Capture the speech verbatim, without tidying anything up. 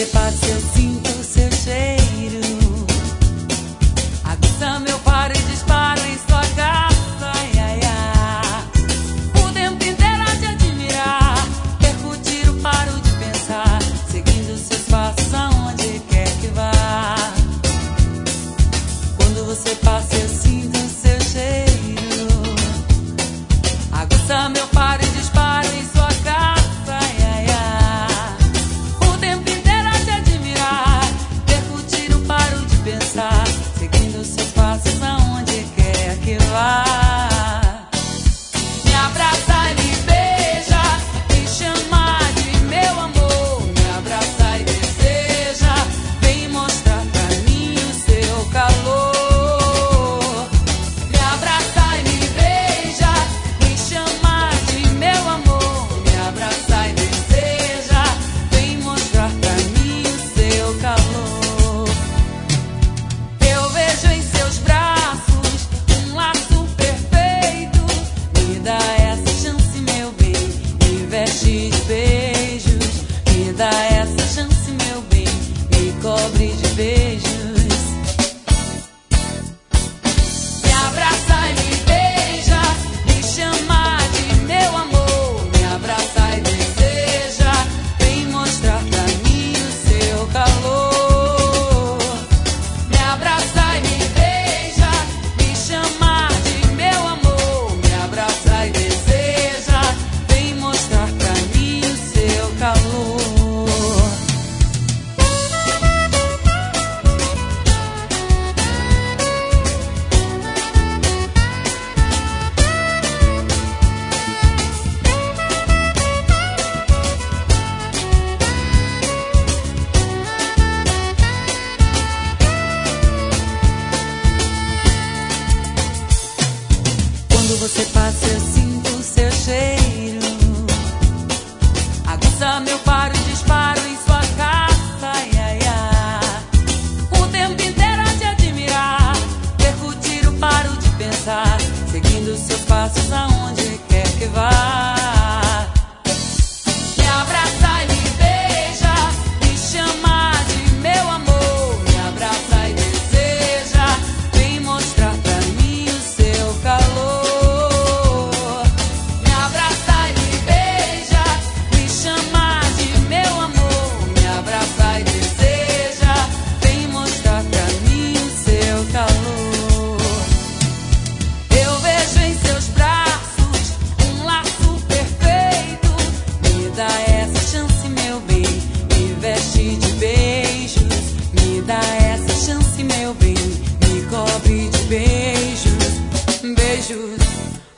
você passa eu sinto o seu cheiro. Aguça meu paro e disparo em sua casa, ai, ai, ai. O tempo inteiro a te admirar, percutir o paro de pensar, seguindo seus passos aonde quer que vá. Quando você passa eu sinto o seu cheiro. Aguça meu paro e disparo em sua casa, ai, ai, ai. O tempo inteiro a te admirar, percutir o paro de pensar, seguindo seus passos aonde quer que vá. Me abraça e me beija, me chama de meu amor. Me abraça e deseja, vem mostrar pra mim o seu calor. Me abraça e me beija, me chama de meu amor. Me abraça e deseja, vem mostrar pra mim o seu calor. Eu vejo em seus braços um laço perfeito. Me dá essa chance, meu bem, me veste de beijos. Me dá essa chance, meu bem, me cobre de beijos. Me abraça e me beija, me chama de meu amor. Me abraça e deseja, vem mostrar pra mim o seu calor. Me abraça e me beija, me chama de meu amor. Me abraça e deseja, vem mostrar pra mim o seu calor. Quando você passa eu sinto o seu cheiro. Aguça meu paro e disparo em sua casa, ai, ai, ai. O tempo inteiro a te admirar, percutir o paro de pensar, seguindo seus passos aonde quer que vá. Me abraça e me beija, me chama de meu amor. Me abraça e deseja, vem mostrar pra mim o seu calor. Me abraça e me beija, me chama de meu amor. Me abraça e deseja, vem mostrar pra mim o seu calor. Eu vejo em seus braços um laço perfeito. Me dá essa chance, meu bem, me veste de beijos. Me dá essa chance, meu bem, me cobre de beijos. Beijos.